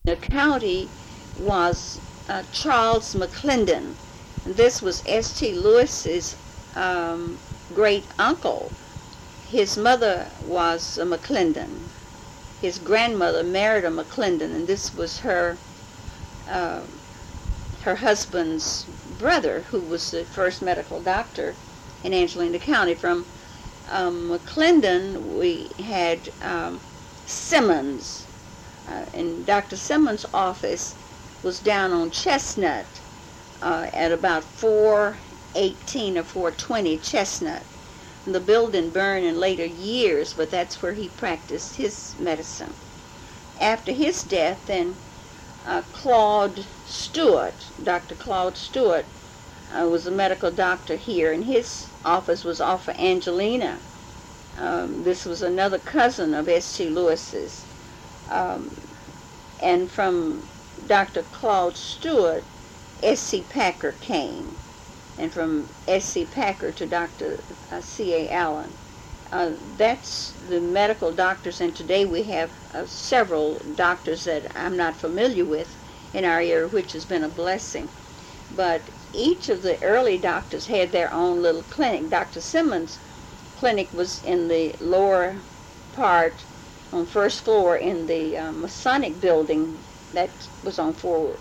County was Charles McClendon. And this was S.T. Lewis's great uncle. His mother was a McClendon. His grandmother married a McClendon, and this was her husband's brother, who was the first medical doctor in Angelina County. From McClendon, we had Simmons, and Dr. Simmons' office was down on Chestnut at about 418 or 420 Chestnut. And the building burned in later years, but that's where he practiced his medicine. After his death, then Claude Stewart, Dr. Claude Stewart, was a medical doctor here, and his office was off of Angelina. This was another cousin of S.T. Lewis's. And from Dr. Claude Stewart, S.C. Packer came. And from S.C. Packer to Dr. C.A. Allen. That's the medical doctors, and today we have several doctors that I'm not familiar with in our area, which has been a blessing. But each of the early doctors had their own little clinic. Dr. Simmons' clinic was in the lower part, on first floor in the Masonic building that was on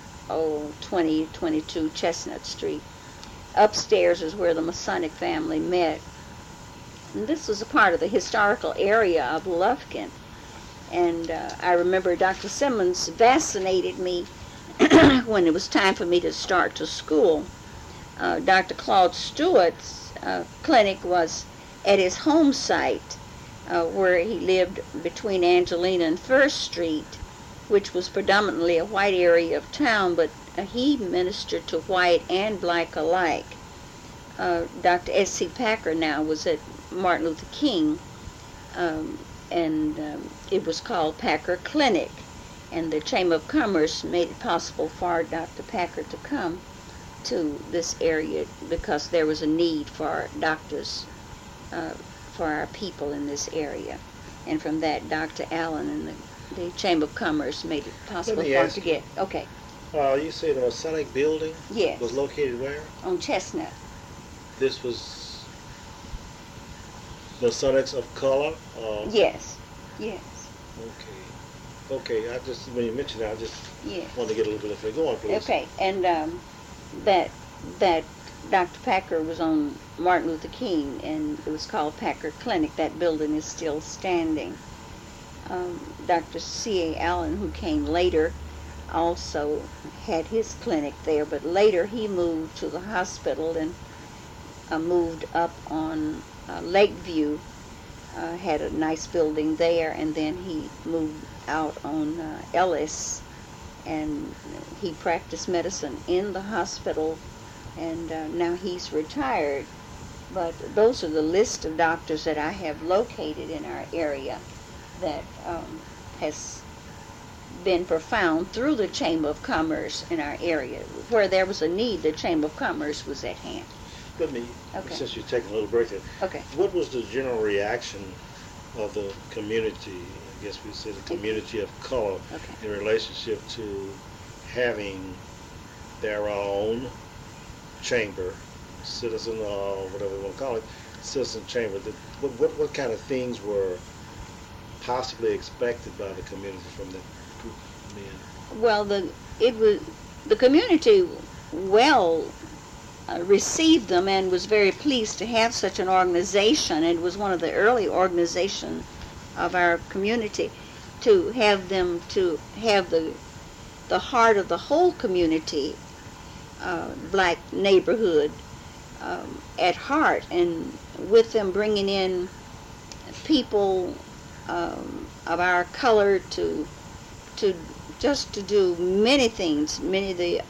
2022 Chestnut Street. Upstairs is where the Masonic family met. And this was a part of the historical area of Lufkin. And I remember Dr. Simmons vaccinated me when it was time for me to start to school. Dr. Claude Stewart's clinic was at his home site, where he lived between Angelina and First Street, which was predominantly a white area of town, but he ministered to white and black alike. Dr. S.C. Packer now was at Martin Luther King, and it was called Packer Clinic, and the Chamber of Commerce made it possible for Dr. Packer to come to this area because there was a need for doctors for our people in this area. And from that, Dr. Allen and the Chamber of Commerce made it possible for us to get. Okay. You say the Masonic building Yes. was located where? On Chestnut. This was Masonics of color? Yes. Yes. Okay. I just, when you mentioned that, I just Yes. wanted to get a little bit of it. Go on, please. Okay. And that Dr. Packer was on Martin Luther King, and it was called Packer Clinic. That building is still standing. Dr. C.A. Allen, who came later, also had his clinic there, but later he moved to the hospital and moved up on Lakeview, had a nice building there, and then he moved out on Ellis, and he practiced medicine in the hospital, and now he's retired. But those are the list of doctors that I have located in our area that has been profound through the Chamber of Commerce in our area. Where there was a need, the Chamber of Commerce was at hand. Let me, Okay. since you're taking a little break there, Okay. what was the general reaction of the community, I guess we say the community of color, Okay. in relationship to having their own chamber, citizen, or whatever you want to call it, citizen chamber? What kind of things were possibly expected by the community from the group of men? Well, the community received them and was very pleased to have such an organization. It was one of the early organizations of our community to have them to have the heart of the whole community, black neighborhood, at heart, and with them bringing in people of our color to do many things, many of the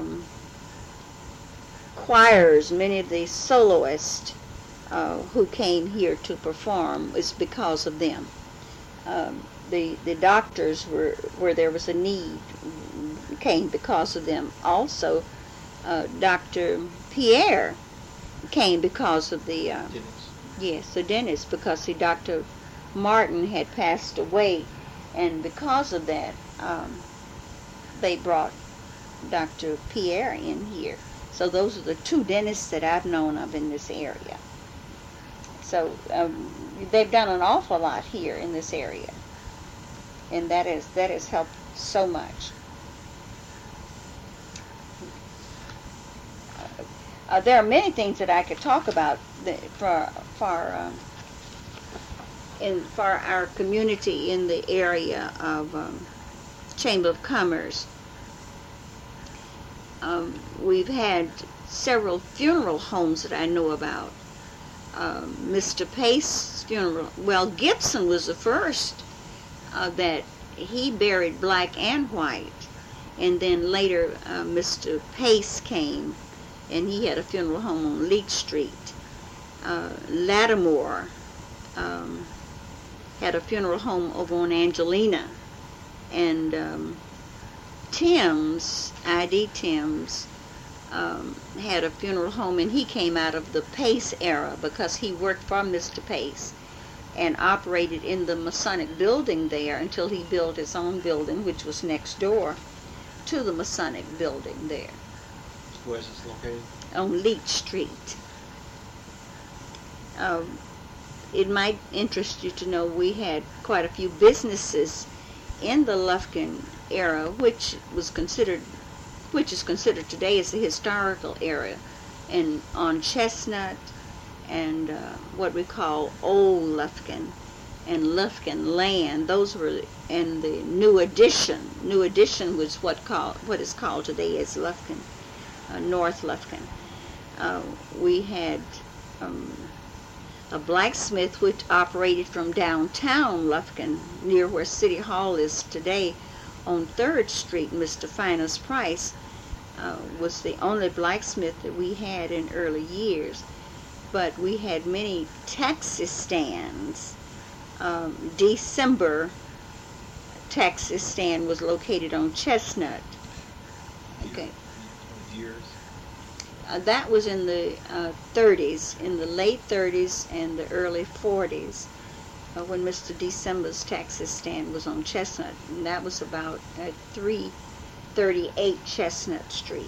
choirs, many of the soloists who came here to perform is because of them. The doctors where there was a need came because of them. Also, Dr. Pierre came because of the dentist, because Dr. Martin had passed away, and because of that, they brought Dr. Pierre in here. So those are the two dentists that I've known of in this area. So they've done an awful lot here in this area, and that has helped so much. There are many things that I could talk about for our community in the area of Chamber of Commerce. We've had several funeral homes that I know about. Mr. Pace's funeral, well, Gibson was the first that he buried black and white, and then later Mr. Pace came, and he had a funeral home on Leach Street. Lattimore had a funeral home over on Angelina, and Timms, I.D. Timms, had a funeral home, and he came out of the Pace era because he worked for Mr. Pace and operated in the Masonic building there until he built his own building, which was next door to the Masonic building there. Where is this located? On Leach Street. It might interest you to know we had quite a few businesses in the Lufkin era, which is considered today as the historical era, and on Chestnut and what we call Old Lufkin and Lufkin Land. Those were, and the New Addition. New Addition was what is called today as Lufkin, North Lufkin. We had a blacksmith which operated from downtown Lufkin, near where City Hall is today, on 3rd Street. Mr. Finus Price was the only blacksmith that we had in early years. But we had many taxi stands. December taxi stand was located on Chestnut. Okay. Years? That was in the 30s, in the late 30s and the early 40s, when Mr. December's taxi stand was on Chestnut, and that was about at 338 Chestnut Street.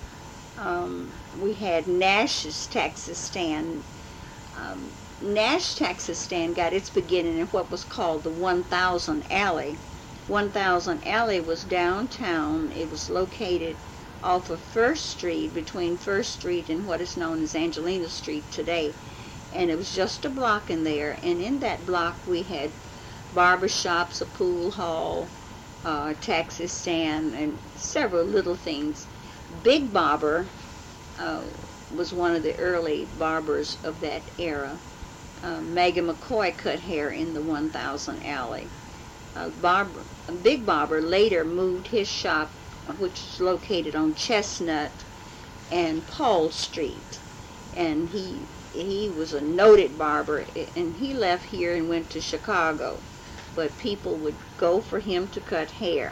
We had Nash's taxi stand. Nash taxi stand got its beginning in what was called the 1000 Alley. 1000 Alley was downtown. It was located off of 1st Street, between 1st Street and what is known as Angelina Street today. And it was just a block in there, and in that block we had barber shops, a pool hall, taxi stand, and several little things. Big Barber was one of the early barbers of that era. Maggie McCoy cut hair in the 1000 Alley. Big Barber later moved his shop, which is located on Chestnut and Paul Street, and he was a noted barber, and he left here and went to Chicago, but people would go for him to cut hair.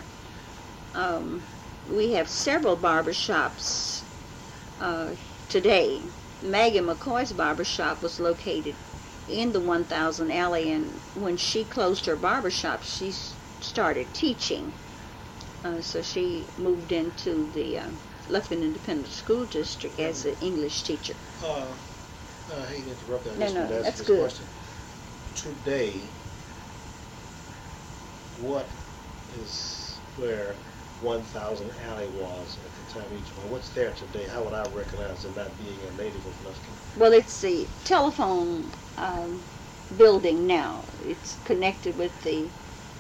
We have several barber shops today. Maggie McCoy's barber shop was located in the 1000 Alley, and when she closed her barber shop, she started teaching. So she moved into the Lufkin Independent School District as an English teacher. I hate to interrupt that. No, that's good. Question. Today, what is where 1000 Alley was at the time each one? What's there today? How would I recognize it not being a native of Lufkin? Well, it's the telephone building now. It's connected with the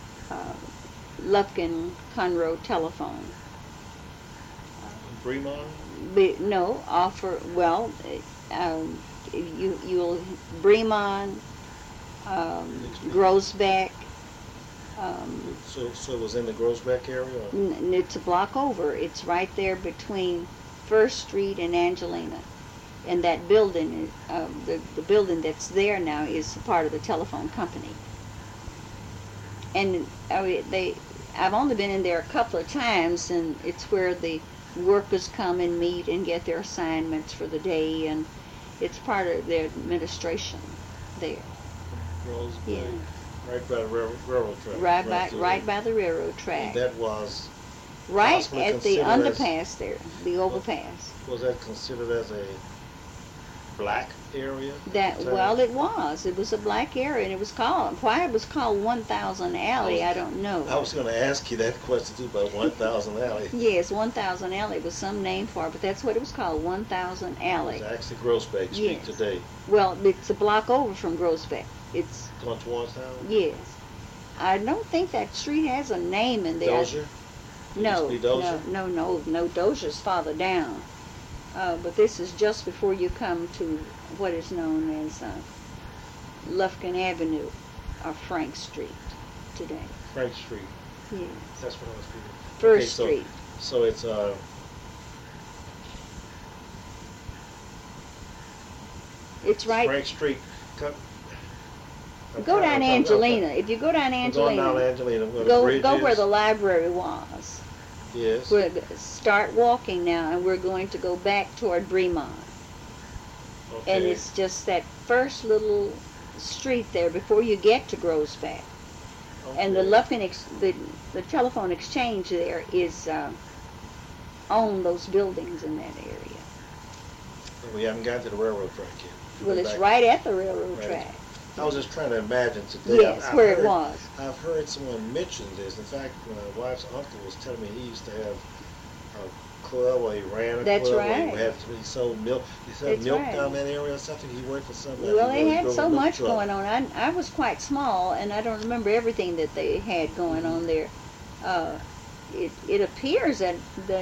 Lufkin Conroe telephone. Bremont? No, you'll Bremont, Groesbeck. So it was in the Groesbeck area? Or? It's a block over. It's right there between 1st Street and Angelina. And that building, the building that's there now is part of the telephone company. And I've only been in there a couple of times, and it's where the workers come and meet and get their assignments for the day, and it's part of their administration there. Groesbeck. Yeah. Right by the railroad track. Right by the railroad track. And that was right possibly at the considered as- underpass there, the overpass. Was that considered as a black area? That well, it was. It was a black area, and it was called. Why it was called 1000 Alley, I don't know. I was going to ask you that question too about 1000 Alley. Yes, 1000 Alley was some name for it, but that's what it was called, 1000 Alley. It's actually Groesbeck Street Yes. today. Well, it's a block over from Groesbeck. It's Going towards town? yes. I don't think that street has a name in there. Dozier? No, Used to be Dozier? no. Dozier's farther down. But this is just before you come to what is known as Lufkin Avenue or Frank Street today. Frank Street. Yes. That's what I was thinking. First Okay, Street. So it's It's right. Frank Street. I'm Go trying- down I'm- Angelina. If you go down I'm going down Angelina, Angelina. Where the bridge go where is. the library was. Yes. We're start walking now, and we're going to go back toward Bremont. Okay. And it's just that first little street there before you get to Groesbeck. And the Okay. Lufkin, the telephone exchange there is on those buildings in that area. We haven't got to the railroad track yet. Well, We're it's back. right at the railroad Right. track. I was just trying to imagine today. Yes, I've where it heard- was. I've heard someone mention this. In fact, my wife's uncle was telling me he used to have a club, or he ran a That's club, right. or he sold milk. He sold That's milk right. down that area or something. He worked for somebody. Well, they He had drove so a milk much truck. going on. I was quite small, and I don't remember everything that they had going on there. It appears that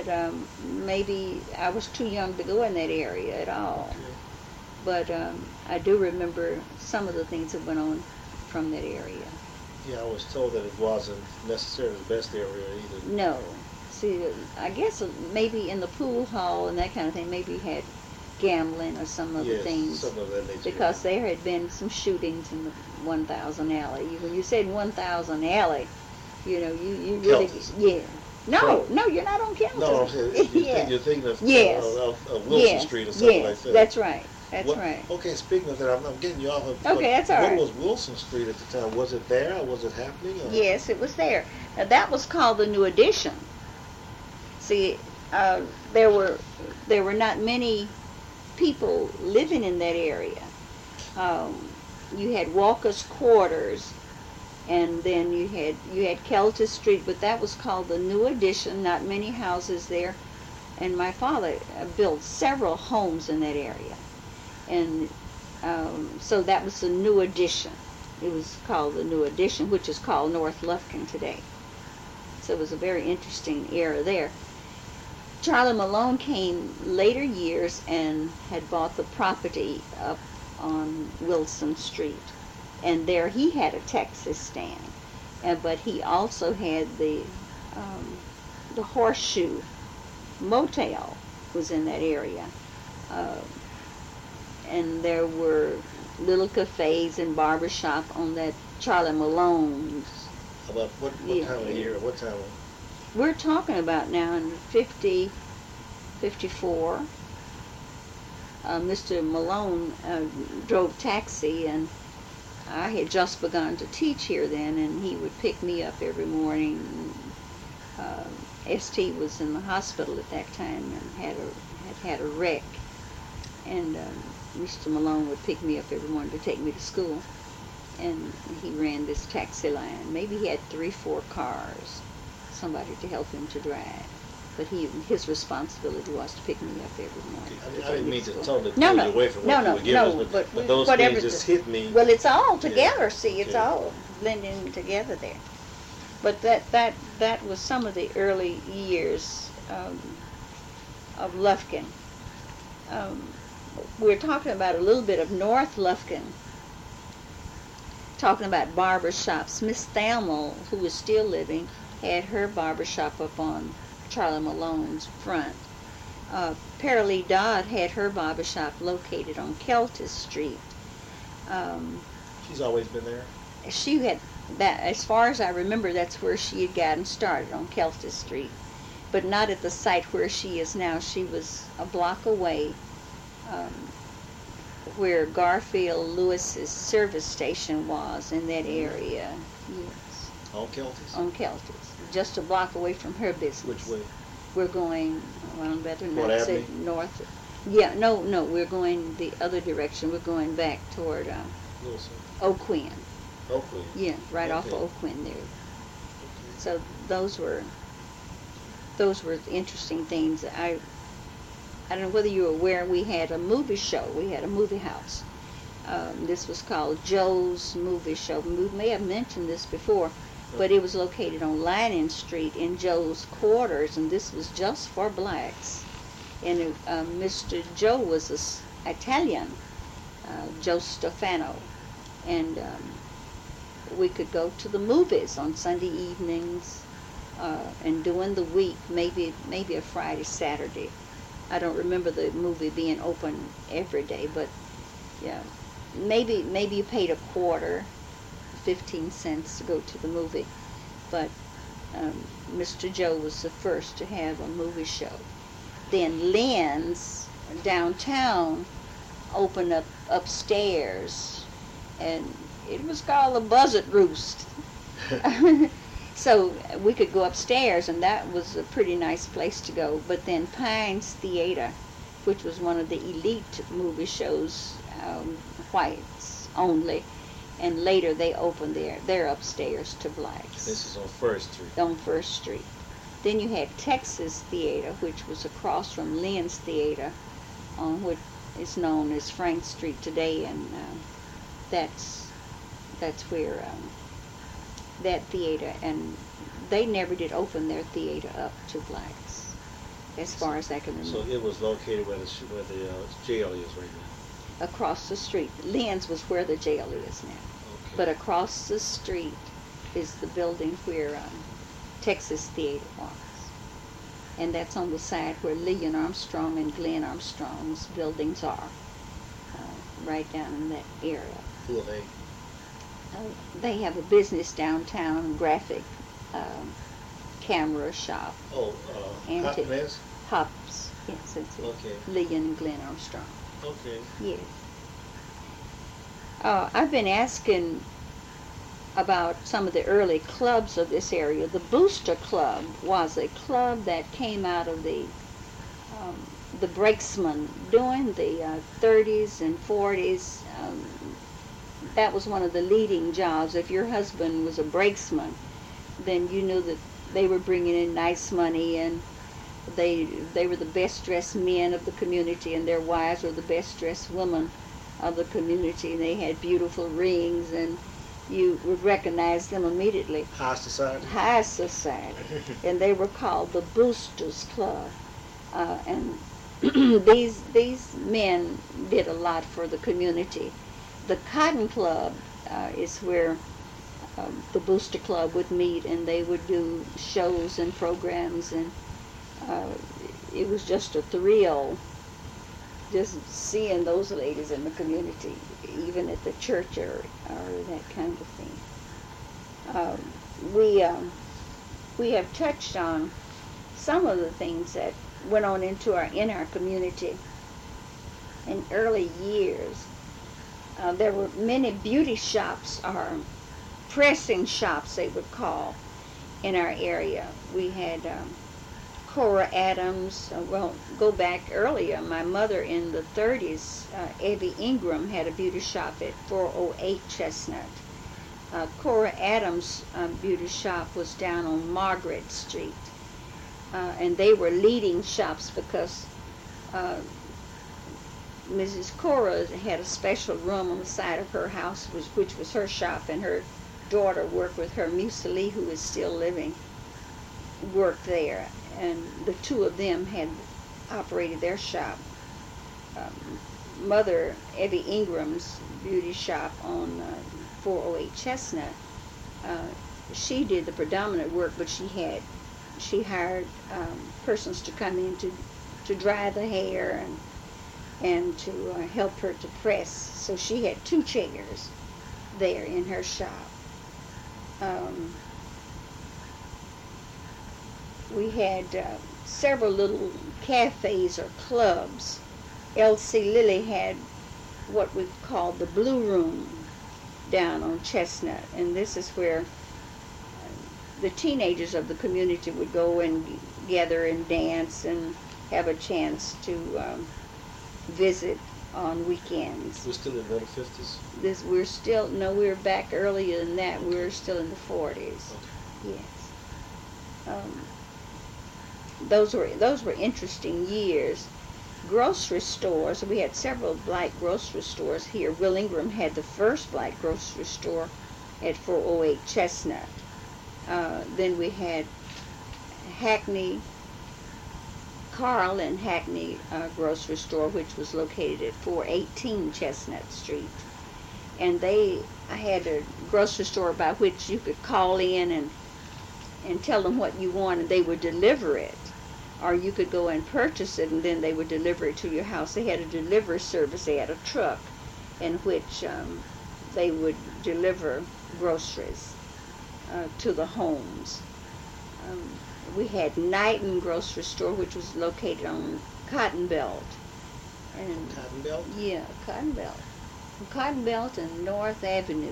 maybe I was too young to go in that area at all. Okay. But I do remember some of the things that went on from that area. Yeah, I was told that it wasn't necessarily the best area either. No. See, I guess maybe in the pool hall and that kind of thing, maybe had gambling or some other Yes, things. some of that nature. Because there had been some shootings in the 1000 Alley. When you said 1000 Alley, you know, you really, Keltis. yeah. No, Sure. no, you're not on Keltis. No, I'm saying Yeah. you're thinking of, Yes. of Wilson Yes, Street or something yes, like that. that's right. That's What- right. Okay, speaking of that, I'm getting you off of. Okay, that's all right. What was Wilson Street at the time? Was it there, or was it happening? Or? Yes, it was there. Now, that was called the New Edition. See, there were not many people living in that area. You had Walker's Quarters, and then you had Keltis Street, but that was called the New Edition. Not many houses there, and my father built several homes in that area, and so that was the New Edition. It was called the New Edition, which is called North Lufkin today. So it was a very interesting era there. Charlie Malone came later years and had bought the property up on Wilson Street, and there he had a Texas stand, but he also had the Horseshoe Motel was in that area, and there were little cafes and barbershop on that Charlie Malone's. About what Yeah. time of year? What time? We're talking about now in 50, 54. Mr. Malone drove taxi, and I had just begun to teach here then, and he would pick me up every morning. ST was in the hospital at that time and had a wreck, and Mr. Malone would pick me up every morning to take me to school, and he ran this taxi line. Maybe he had 3-4 cars, somebody to help him to drive. But his responsibility was to pick me up every morning. I to didn't take me mean to to school. totally No, pull no, you away from no, what no, you were giving no, us, but but those whatever things just the- hit me. Well, it's all Yeah. together. See, it's Yeah. all blending together there. But that was some of the early years of Lufkin. We're talking about a little bit of North Lufkin. Talking about barber shops. Miss Thalmel, who was still living, had her barber shop up on Charlie Malone's front. Paralee Dodd had her barber shop located on Keltis Street. She's always been there. She had that, as far as I remember, that's where she had gotten started, on Keltis Street, but not at the site where she is now. She was a block away, where Garfield Lewis's service station was in that area. Yes. On Kelties? on Kelties, just a block away from her business. Which way? We're going, well, I'd better What not say avenue? north. Yeah, no, we're going the other direction. We're going back toward Wilson. O'Quinn. Oakland. Yeah, right off of Okay. O'Quinn there. Okay. So those were interesting things. I don't know whether you're aware, we had a movie show. We had a movie house. This was called Joe's Movie Show. We may have mentioned this before, but it was located on Lanning Street in Joe's quarters, and this was just for blacks. And Mr. Joe was Italian, Joe Stefano, and we could go to the movies on Sunday evenings, and during the week, maybe a Friday, Saturday. I don't remember the movie being open every day, but yeah, maybe you paid a quarter, 15 cents to go to the movie. But Mr. Joe was the first to have a movie show. Then Lynn's downtown opened up upstairs, and it was called the Buzzard Roost. So we could go upstairs, and that was a pretty nice place to go. But then Pines Theater, which was one of the elite movie shows, whites only, and later they opened their upstairs to blacks. This is on First Street. On First Street. Then you had Texas Theater, which was across from Lynn's Theater, on what is known as Frank Street today, and that's where that theater, and they never did open their theater up to blacks, as far as I can remember. So it was located where the jail is right now. Across the street. Lynn's was where the jail is now. Okay. But across the street is the building where Texas Theater was. And that's on the side where Lillian Armstrong and Glenn Armstrong's buildings are, right down in that area. Who are they? They have a business downtown, graphic camera shop. Oh, Antique. Hopkins? Hops. Yes, that's it. Okay. Lillian and Glenn Armstrong. Okay. Yes. I've been asking about some of the early clubs of this area. The Booster Club was a club that came out of the brakesman during the 30s and 40s. That was one of the leading jobs. If your husband was a brakesman, then you knew that they were bringing in nice money, and they were the best dressed men of the community, and their wives were the best dressed women of the community. They had beautiful rings, and you would recognize them immediately. High society. High society. And they were called the Boosters Club. And these men did a lot for the community. The Cotton Club is where the Booster Club would meet, and they would do shows and programs, and it was just a thrill just seeing those ladies in the community, even at the church or that kind of thing. We have touched on some of the things that went on in our community in early years. There were many beauty shops, or pressing shops they would call, in our area. We had Cora Adams. Well, go back earlier. My mother in the 30s, Evie Ingram, had a beauty shop at 408 Chestnut. Cora Adams' beauty shop was down on Margaret Street. And they were leading shops because Mrs. Cora had a special room on the side of her house, which was her shop, and her daughter worked with her. Musa Lee, who is still living, worked there, and the two of them had operated their shop. Mother Evie Ingram's beauty shop on 408 Chestnut, she did the predominant work, but she hired persons to come in to dry the hair and to help her to press. So she had 2 chairs there in her shop. We had several little cafes or clubs. Elsie Lilly had what we called the Blue Room down on Chestnut, and this is where the teenagers of the community would go and gather and dance and have a chance to visit on weekends. We're still in the middle 50s? We're back earlier than that. We're still in the 40s. Okay. Yes. Those were interesting years. Grocery stores, we had several black grocery stores here. Will Ingram had the first black grocery store at 408 Chestnut. Then we had Carl and Hackney grocery store, which was located at 418 Chestnut Street. And I had a grocery store by which you could call in and tell them what you want, and they would deliver it. Or you could go and purchase it, and then they would deliver it to your house. They had a delivery service. They had a truck in which they would deliver groceries to the homes. We had Knighton grocery store, which was located on Cotton Belt. And Cotton Belt? yeah, Cotton Belt. Cotton Belt and North Avenue.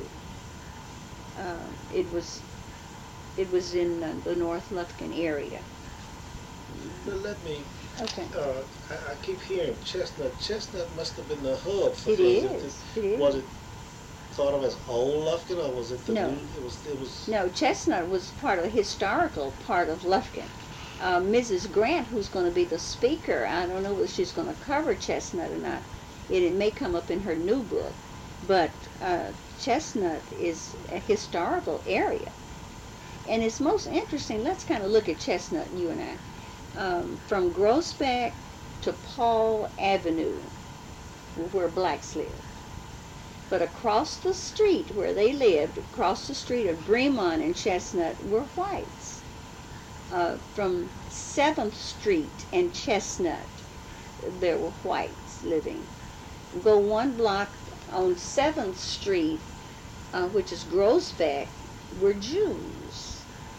It was in the North Lufkin area. But let me, Okay. I keep hearing Chestnut. Chestnut must have been the hub for It things. is. It is. Was it thought of as old Lufkin, or was it the No. new? It was. No, Chestnut was part of the historical part of Lufkin. Mrs. Grant, who's going to be the speaker, I don't know if she's going to cover Chestnut or not. It may come up in her new book, but Chestnut is a historical area. And it's most interesting. Let's kind of look at Chestnut, you and I. From Groesbeck to Paul Avenue, where blacks lived. But across the street where they lived, across the street of Bremont and Chestnut, were whites. From 7th Street and Chestnut, there were whites living. Go one block on 7th Street, which is Groesbeck, were Jews.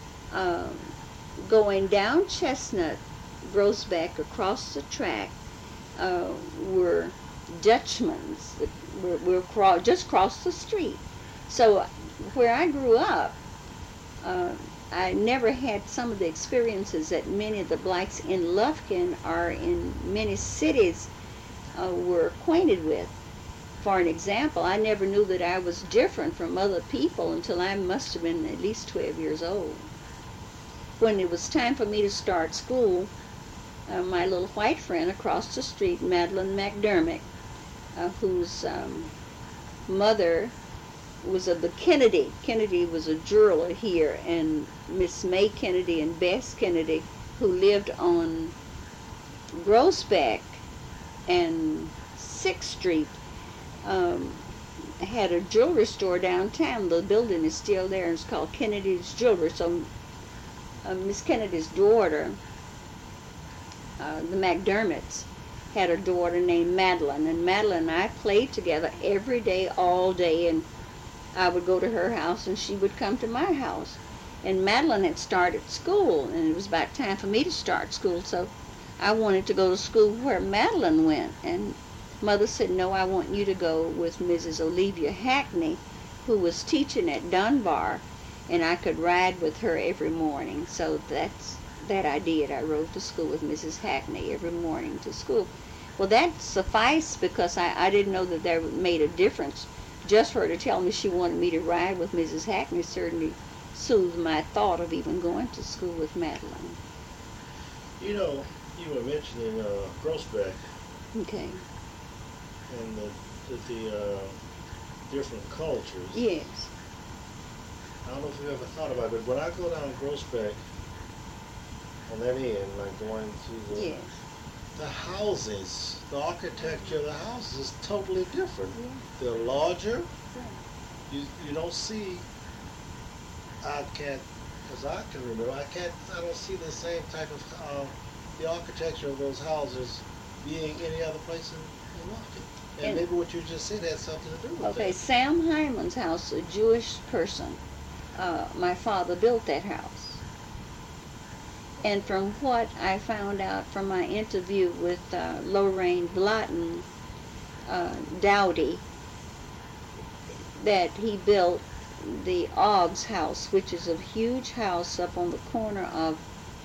Going down Chestnut, Groesbeck, across the track, were Dutchmans that were just across the street. So where I grew up, I never had some of the experiences that many of the blacks in Lufkin or in many cities were acquainted with. For an example, I never knew that I was different from other people until I must have been at least 12 years old. When it was time for me to start school, my little white friend across the street, Madeline McDermott, whose mother was of the Kennedy. Kennedy was a jeweler here, and Miss May Kennedy and Bess Kennedy, who lived on Groesbeck and 6th Street, had a jewelry store downtown. The building is still there, and it's called Kennedy's Jewelry. So Miss Kennedy's daughter, the McDermotts, had a daughter named Madeline, and Madeline and I played together every day, all day, and I would go to her house and she would come to my house. And Madeline had started school, and it was about time for me to start school, so I wanted to go to school where Madeline went. And Mother said, no, I want you to go with Mrs. Olivia Hackney, who was teaching at Dunbar, and I could ride with her every morning. So that I did. I rode to school with Mrs. Hackney every morning to school. Well, that sufficed because I didn't know that that made a difference. Just for her to tell me she wanted me to ride with Mrs. Hackney certainly soothed my thought of even going to school with Madeline. You know, you were mentioning Groesbeck Okay. and the different cultures. Yes. I don't know if you ever thought about it, but when I go down Groesbeck on that end, like going to Yes. the houses, the architecture of the houses is totally different. Yeah. They're larger. Yeah. You don't see, as I can remember, I don't see the same type of, the architecture of those houses being any other place in Lufkin. And maybe what you just said had something to do with Okay, that. Sam Hyman's house, a Jewish person, my father built that house. And from what I found out from my interview with Lorraine Blotton Dowdy, that he built the Oggs house, which is a huge house up on the corner of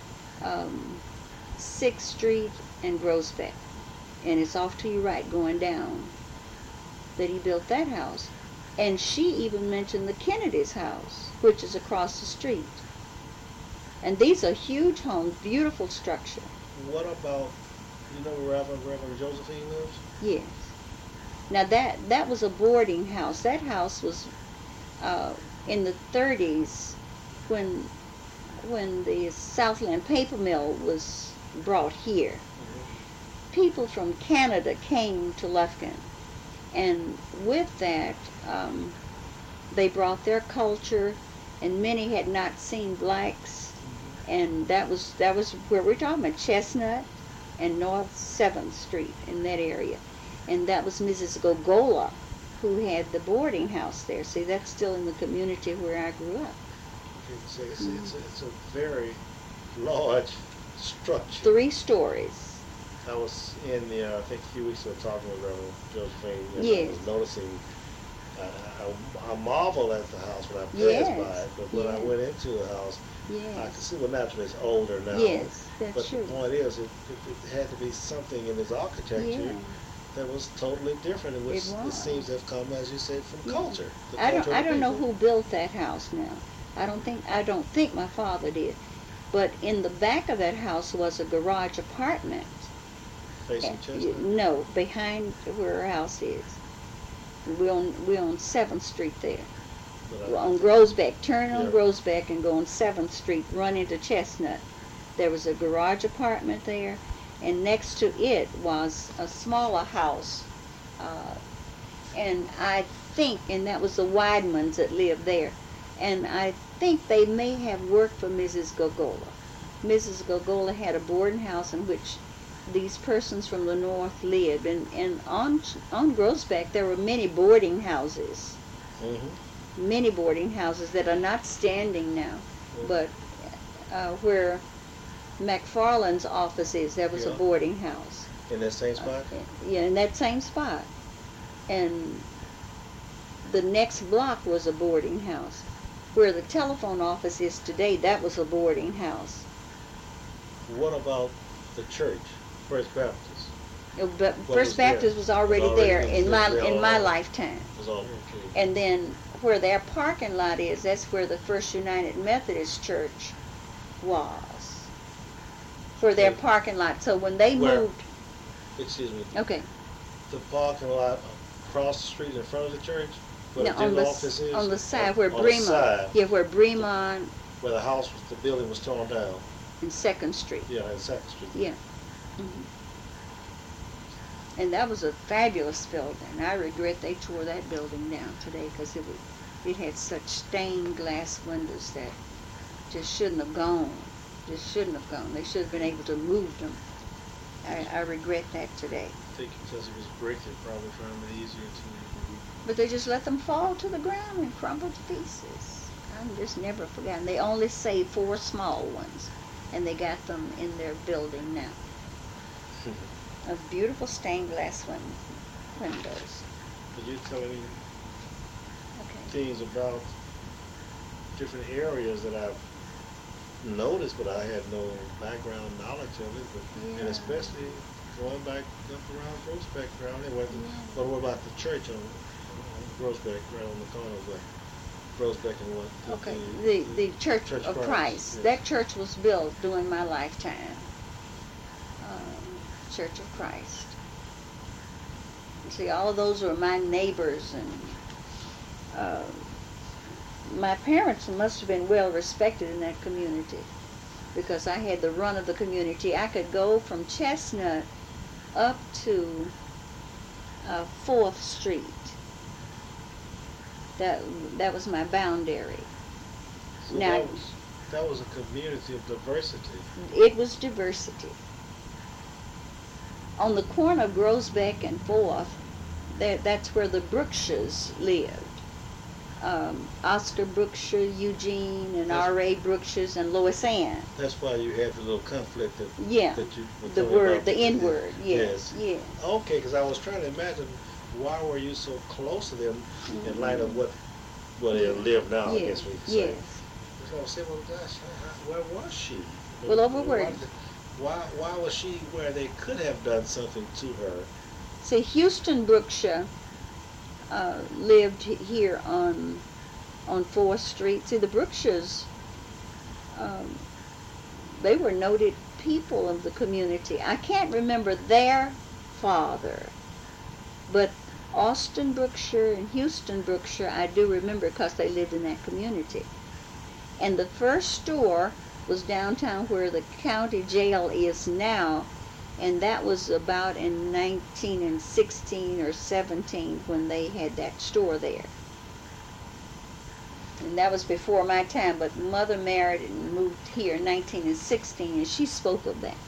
6th Street and Grosbeck. And it's off to your right going down, that he built that house. And she even mentioned the Kennedy's house, which is across the street. And these are huge homes, beautiful structure. What about, you know where Reverend Josephine lives? Yes. Now that was a boarding house. That house was in the 30s when the Southland paper mill was brought here. People from Canada came to Lufkin, and with that they brought their culture, and many had not seen blacks, and that was where we're talking about, Chestnut and North 7th Street, in that area. And that was Mrs. Gogola, who had the boarding house there. See, that's still in the community where I grew up. So it's a very large structure. 3 stories. I was in the, I think a few weeks ago, talking with Reverend Josephine, and Yes. I was noticing, I marvel at the house when I passed Yes. by it, but when I Yes. went into the house, I could Yes. see, well, naturally it's older now. Yes, that's But true. the point is, it had to be something in its architecture Yeah. that was totally different, in which It it was. seems to have come, as you said, from Yeah. culture. The I culture of the don't know people. who built that house now. I don't think my father did. But in the back of that house was a garage apartment. Facing Chestnut. No, behind where our house is. We on 7th Street there. But We're on Grosbeck. Turn on Yeah. Grosbeck and go on 7th Street, run into Chestnut. There was a garage apartment there, and next to it was a smaller house. And I think, and that was the Weidmans that lived there. And I think they may have worked for Mrs. Gogola. Mrs. Gogola had a boarding house in which these persons from the north lived. And on Grosbeck there were many boarding houses. Many boarding houses that are not standing now. But where McFarland's office is, there was a Yeah. boarding house. In that same spot? Yeah, in that same spot. And the next block was a boarding house. Where the telephone office is today, that was a boarding house. What about the church, First Baptist? But What First was there? Baptist was already Was already there there. in Yeah. my lifetime. Was all okay. And then where their parking lot is, that's where the First United Methodist Church was. For their Okay. parking lot. So when they Where? moved, Excuse me. okay, The parking lot across the street in front of the church, where no, the on dental the office is. on the side where on the Bremont, side, yeah, where Bremont where the house, the building was torn down. and 2nd Street. Yeah, in Second Street. Yeah. And that was a fabulous building. I regret they tore that building down today because it had such stained glass windows that just shouldn't have gone. Just shouldn't have gone. They should have been able to move them. I regret that today. I think because it was brick, they probably found it easier to. But they just let them fall to the ground and crumble to pieces. I'm just never forgotten. They only saved 4 small ones, and they got them in their building now. Of beautiful stained glass windows. But you're telling me Okay. things about different areas that I've noticed, but I had no background knowledge of it. And Yeah. especially going back up around Grosbeck around there. But what about the church on Grosbeck, right on the corner of Grosbeck and what? Okay. The Church Church of Christ, Christ. yes. That church was built during my lifetime. Church of Christ. See, all of those were my neighbors, and my parents must have been well respected in that community because I had the run of the community. I could go from Chestnut up to 4th Street. That was my boundary. So Now, that was a community of diversity. it was diversity. On the corner of Grosbeck and 4th, that's where the Brookshires lived. Oscar Brookshire, Eugene, and R.A. Brookshires, and Lois Ann. That's why you had the little conflict that, Yeah, that you were the talking word, about. the N-word, yes, yes. Okay, because I was trying to imagine why were you so close to them in light of what Well, they live now, I Yes, guess we could say. yes. So I said, well, gosh, where was she? Well, over where? Why was she where they could have done something to her? See, Houston Brookshire lived here on 4th Street. See, the Brookshires, they were noted people of the community. I can't remember their father, but Austin Brookshire and Houston Brookshire I do remember because they lived in that community. And the first store was downtown where the county jail is now, and that was about in 1916 or 17 when they had that store there. And that was before my time, but Mother married and moved here in 1916, and she spoke of that.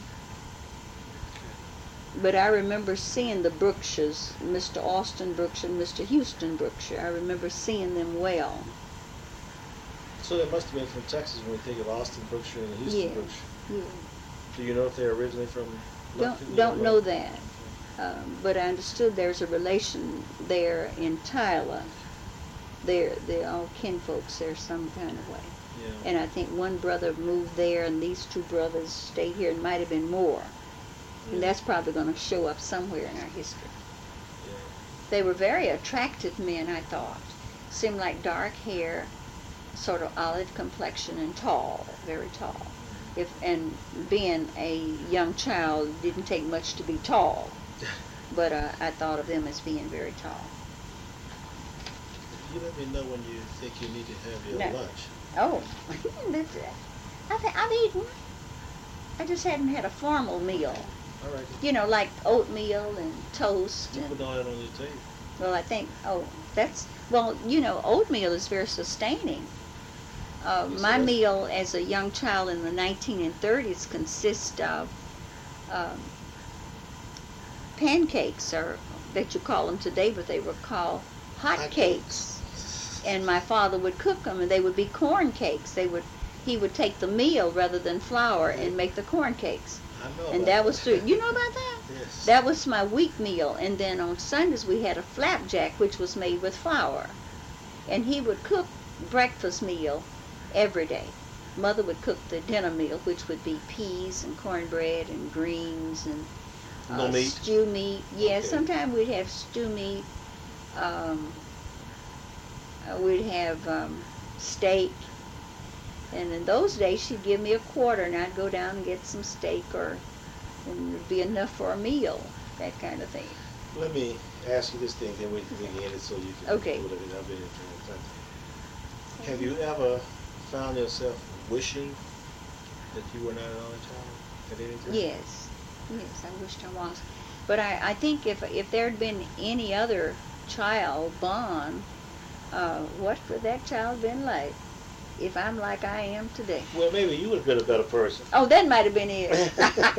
But I remember seeing the Brookshires, Mr. Austin Brookshire and Mr. Houston Brookshire. I remember seeing them well. So they must have been from Texas when we think of Austin Brookshire and Houston Yeah, Brookshire. yeah. Do you know if they're originally from Lufkin? Don't know that, but I understood there's a relation there in Tyler. They're all kinfolks there some kind of way. Yeah. And I think one brother moved there, and these two brothers stayed here. It might have been more, Yeah. and that's probably going to show up somewhere in our history. Yeah. They were very attractive men, I thought. Seemed like dark hair, sort of olive complexion, and tall, very tall. And being a young child, it didn't take much to be tall, but I thought of them as being very tall. You let me know when you think you need to have your No. lunch. Oh, that's it. I've eaten. I just hadn't had a formal meal. All right. You know, like oatmeal and toast. You And, put all that on your table. well, I think, oatmeal is very sustaining. My Yes. meal as a young child in the 1930s consists of pancakes, or that you call them today, but they were called hot cakes. And my father would cook them, and they would be corn cakes. He would take the meal rather than flour and make the corn cakes. I know. And about that was through. You know about that? Yes. That was my week meal. And then on Sundays we had a flapjack, which was made with flour. And he would cook breakfast meal every day. Mother would cook the dinner meal, which would be peas and cornbread and greens and No meat? stew meat. Yeah, Okay. sometimes we'd have stew meat. We'd have steak. And in those days, she'd give me a quarter, and I'd go down and get some steak, and it'd be enough for a meal, that kind of thing. Let me ask you this thing, then we can end it so you can Okay. do whatever I've been trying. Have you ever found yourself wishing that you were not an only child at any time? Yes, I wished I was. But I think if there had been any other child born, what would that child been like? If I'm like I am today. Well, maybe you would have been a better person. Oh, that might have been it.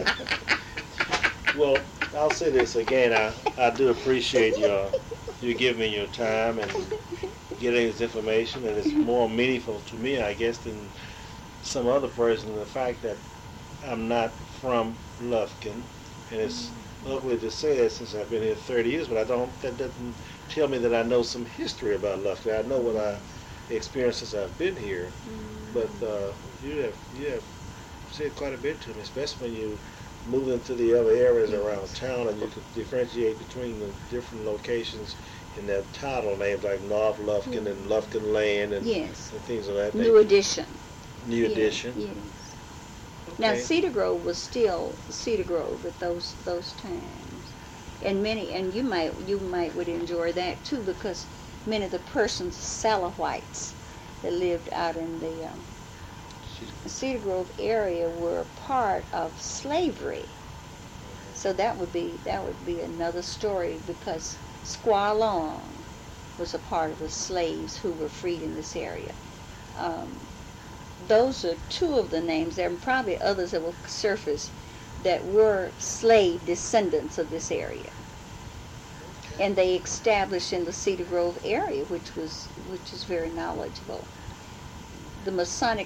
Well, I'll say this again. I do appreciate you giving me your time and getting this information, and it's more meaningful to me, I guess, than some other person. The fact that I'm not from Lufkin, and it's ugly to say that since I've been here 30 years, but that doesn't tell me that I know some history about Lufkin. I know what I experienced since I've been here, but you have said quite a bit to me, especially when you move into the other areas around town, and you could differentiate between the different locations in their title names like North Lufkin and Lufkin Land and, Yes. and things of that New nature. Edition. New Yeah, Edition. Yes. Okay. Now Cedar Grove was still Cedar Grove at those times, and you might would enjoy that too, because many of the persons, Salawites, that lived out in the Cedar Grove area were part of slavery. So that would be another story, because Squaw Long was a part of the slaves who were freed in this area. Those are two of the names. There are probably others that will surface that were slave descendants of this area. And they established in the Cedar Grove area, which is very knowledgeable. The Masonic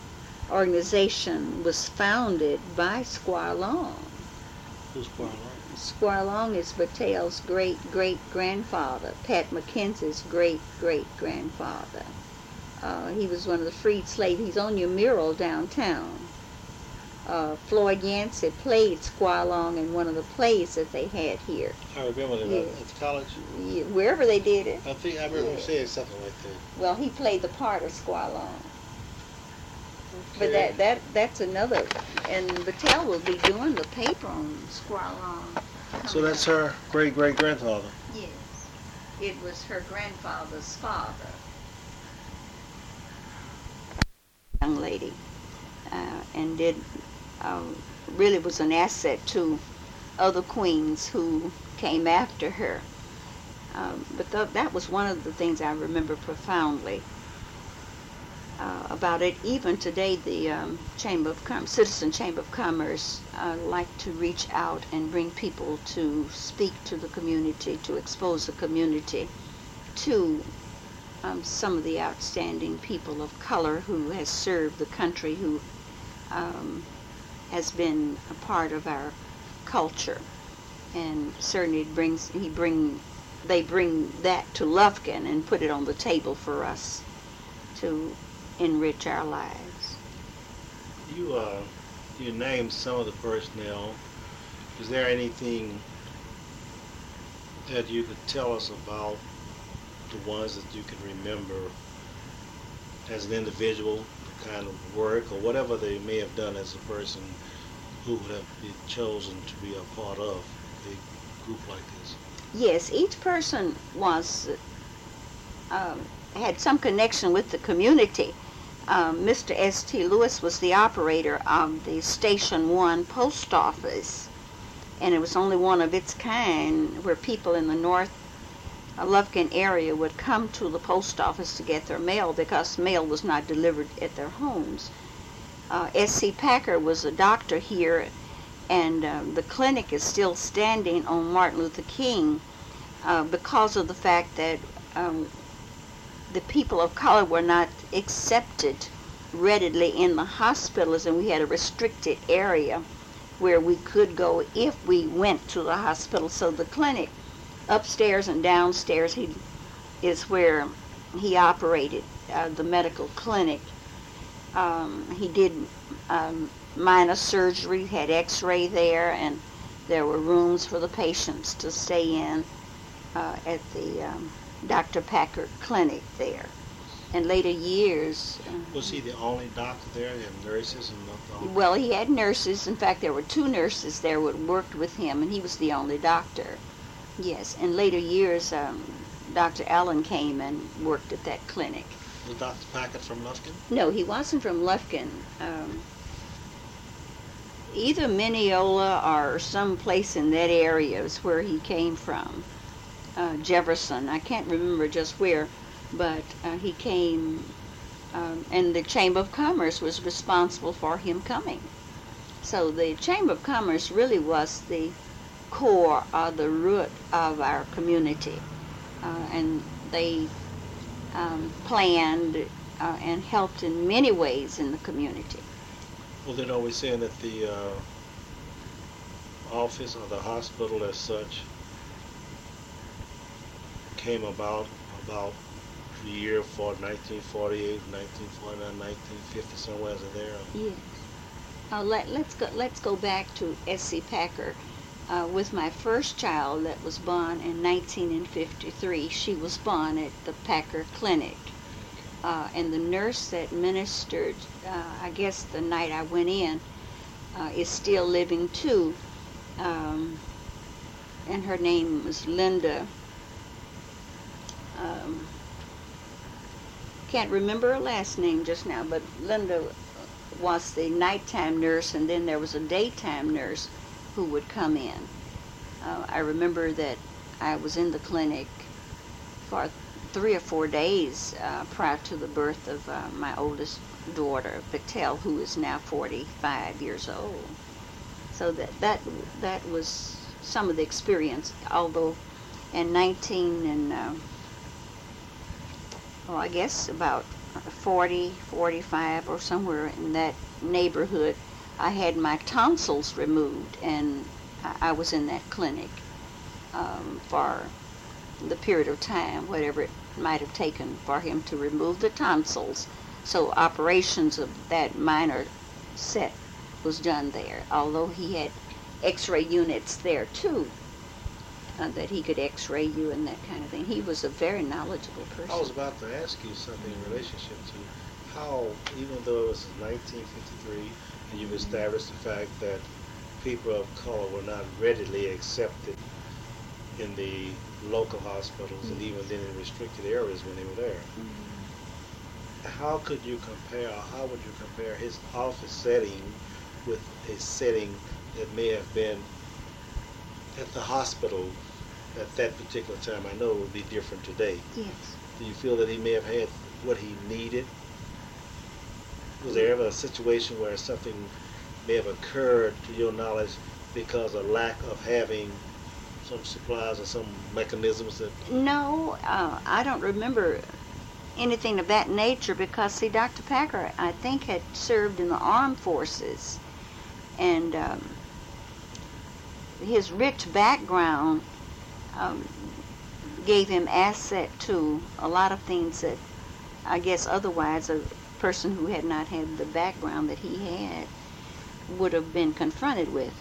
organization was founded by Squaw Long. Who's Squaw Long? Squire Long is Battle's great-great-grandfather, Pat McKenzie's great-great-grandfather. He was one of the freed slaves. He's on your mural downtown. Floyd Yancey played Squire Long in one of the plays that they had here. I remember that Yeah. at the college. Yeah, wherever they did it. I think I remember him saying something like that. Well, he played the part of Squire Long. But Okay. that's another, and Battelle will be doing the paper on Squire Long. So that's her great-great-grandfather. Yes. It was her grandfather's father. Young lady. And did really was an asset to other queens who came after her. But that was one of the things I remember profoundly about it. Even today, the Citizen Chamber of Commerce like to reach out and bring people to speak to the community, to expose the community to some of the outstanding people of color who has served the country, who has been a part of our culture. And certainly they bring that to Lufkin and put it on the table for us to enrich our lives. You named some of the personnel. Is there anything that you could tell us about the ones that you can remember as an individual, the kind of work or whatever they may have done as a person who would have been chosen to be a part of a group like this? Yes, each person was had some connection with the community. Mr. S.T. Lewis was the operator of the Station 1 post office, and it was only one of its kind where people in the North Lufkin area would come to the post office to get their mail because mail was not delivered at their homes. S.C. Packer was a doctor here, and the clinic is still standing on Martin Luther King because of the fact that the people of color were not accepted readily in the hospitals, and we had a restricted area where we could go if we went to the hospital. So the clinic upstairs and downstairs is where he operated the medical clinic. He did minor surgery, had x-ray there, and there were rooms for the patients to stay in at the Dr. Packer clinic there. In later years... Was he the only doctor there? He had nurses and nothing? Well, he had nurses. In fact, there were 2 nurses there who worked with him, and he was the only doctor. Yes, in later years, Dr. Allen came and worked at that clinic. Was Dr. Packard from Lufkin? No, he wasn't from Lufkin. Either Mineola or some place in that area is where he came from. Jefferson, I can't remember just where, but he came, and the Chamber of Commerce was responsible for him coming. So the Chamber of Commerce really was the core or the root of our community, and they planned and helped in many ways in the community. Well, then are we saying that the office or the hospital as such came about the year for 1948, 1949, 1950, somewhere in there? Yes. Let's go back to S.C. Packer. With my first child that was born in 1953, she was born at the Packer Clinic. And the nurse that ministered, I guess the night I went in, is still living too. And her name was Linda. Can't remember her last name just now, but Linda was the nighttime nurse, and then there was a daytime nurse who would come in. I remember that I was in the clinic for 3 or 4 days prior to the birth of my oldest daughter, Battelle, who is now 45 years old. So that was some of the experience, although in I guess about 40, 45 or somewhere in that neighborhood, I had my tonsils removed, and I was in that clinic for the period of time, whatever it might have taken for him to remove the tonsils. So operations of that minor set was done there, although he had x-ray units there too, that he could x-ray you and that kind of thing. He was a very knowledgeable person. I was about to ask you something in relationship to how, even though it was 1953, and you've established the fact that people of color were not readily accepted in the local hospitals and even then in restricted areas when they were there. How could you compare, or how would you compare his office setting with a setting that may have been at the hospital at that particular time? I know it would be different today. Yes. Do you feel that he may have had what he needed? Was there ever a situation where something may have occurred to your knowledge because of lack of having some supplies or some mechanisms that... No, I don't remember anything of that nature because, see, Dr. Packer, I think, had served in the armed forces, and his rich background gave him asset to a lot of things that I guess otherwise a person who had not had the background that he had would have been confronted with.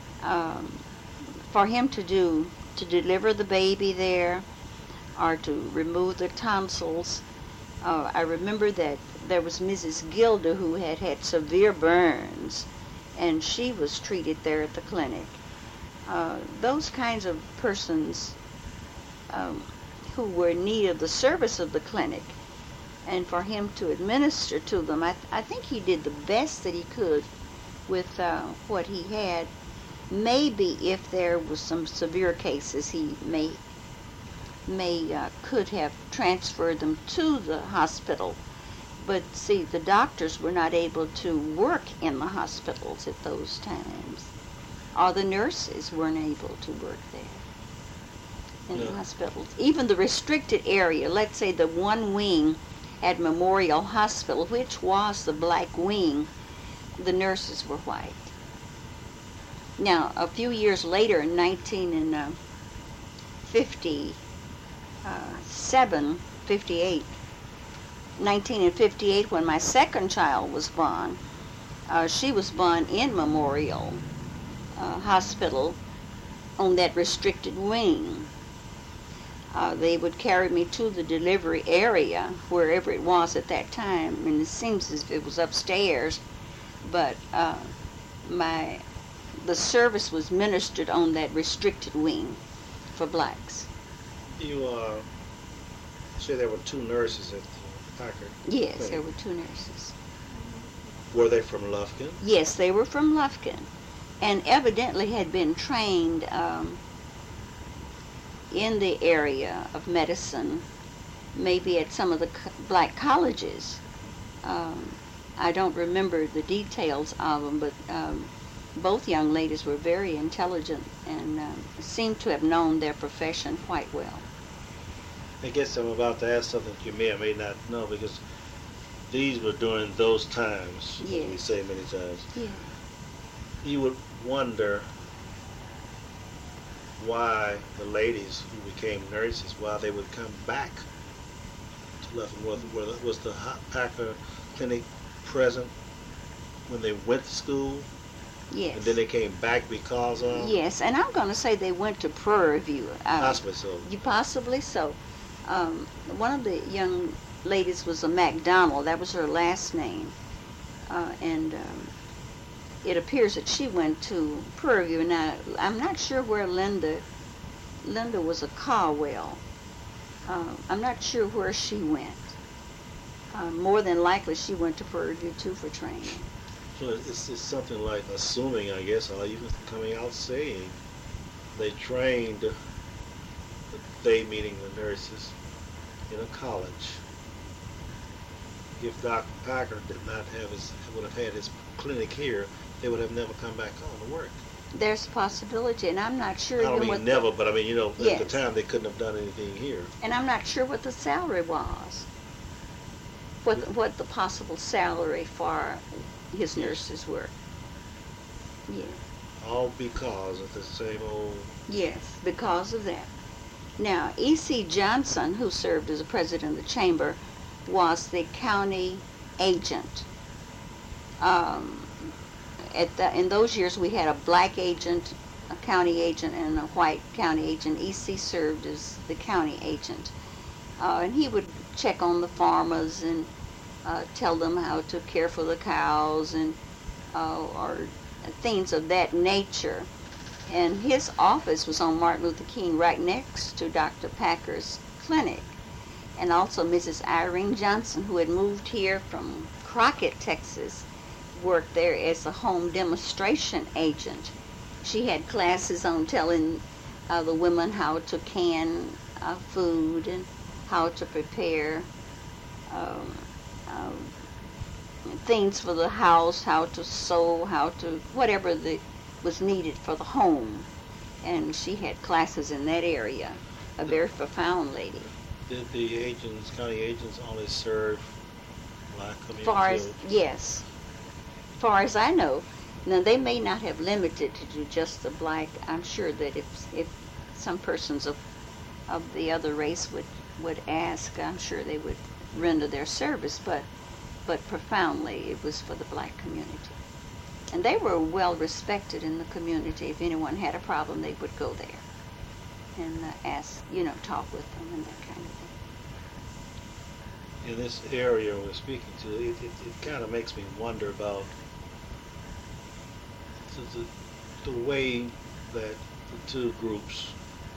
For him to deliver the baby there, or to remove the tonsils, I remember that there was Mrs. Gilda who had had severe burns, and she was treated there at the clinic. Those kinds of persons who were in need of the service of the clinic, and for him to administer to them, I think he did the best that he could with what he had. Maybe if there was some severe cases, he could have transferred them to the hospital. But see, the doctors were not able to work in the hospitals at those times, or the nurses weren't able to work there in the hospitals. Even the restricted area, let's say the one wing at Memorial Hospital, which was the black wing, the nurses were white. Now, a few years later, in 1958, when my second child was born, she was born in Memorial Hospital on that restricted wing. They would carry me to the delivery area, wherever it was at that time, and it seems as if it was upstairs, but the service was ministered on that restricted wing for blacks. You say there were two nurses at Packard? Yes, clinic. there were two nurses. Were they from Lufkin? Yes, they were from Lufkin, and evidently had been trained in the area of medicine, maybe at some of the black colleges. I don't remember the details of them, but both young ladies were very intelligent and seemed to have known their profession quite well. I guess I'm about to ask something that you may or may not know, because these were during those times, Yes. as we say many times. Yeah. You would wonder why the ladies who became nurses, why they would come back to Lufkin. Was the Packer Clinic present when they went to school? Yes. And then they came back because of? Yes, and I'm going to say they went to Prairie View. Possibly so. Possibly so. One of the young ladies was a MacDonald. That was her last name. And it appears that she went to Prairie View. Now, I'm not sure where Linda was a Caldwell. I'm not sure where she went. More than likely she went to Prairie View too for training. So it's something like assuming, I guess, or even coming out saying they trained, they meaning the nurses, in a college. If Dr. Packer would have had his clinic here, they would have never come back on to work. There's a possibility, and I'm not sure. I don't mean never, but I mean, Yes. at the time they couldn't have done anything here. And I'm not sure what the salary was. What the possible salary for his nurses were. Yeah. All because of the same old. Yes, because of that. Now, E.C. Johnson, who served as the president of the chamber, was the county agent. In those years, we had a black agent, a county agent, and a white county agent. E.C. served as the county agent. And he would check on the farmers and tell them how to care for the cows and or things of that nature. And his office was on Martin Luther King, right next to Dr. Packer's clinic. And also Mrs. Irene Johnson, who had moved here from Crockett, Texas, worked there as a home demonstration agent. She had classes on telling the women how to can food and how to prepare things for the house, how to sew, how to whatever was needed for the home. And she had classes in that area. A very profound lady. Did the agents, county agents, only serve black communities? Yes. Far as I know. Now, they may not have limited to just the black. I'm sure that if some persons of the other race would ask, I'm sure they would render their service, but profoundly it was for the black community. And they were well respected in the community. If anyone had a problem, they would go there and ask, talk with them and that kind of thing. In this area we're speaking to, it kind of makes me wonder about the way that the two groups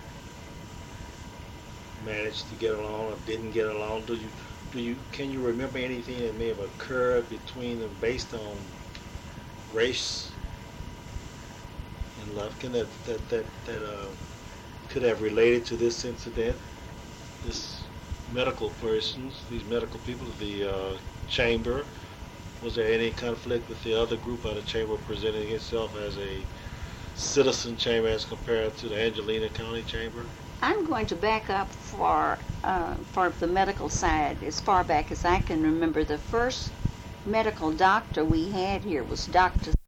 managed to get along or didn't get along. Can you remember anything that may have occurred between them based on race in Lufkin that could have related to this incident? These medical people, the chamber. Was there any conflict with the other group of the chamber presenting itself as a citizen chamber as compared to the Angelina County Chamber? I'm going to back up for the medical side as far back as I can remember. The first medical doctor we had here was Dr.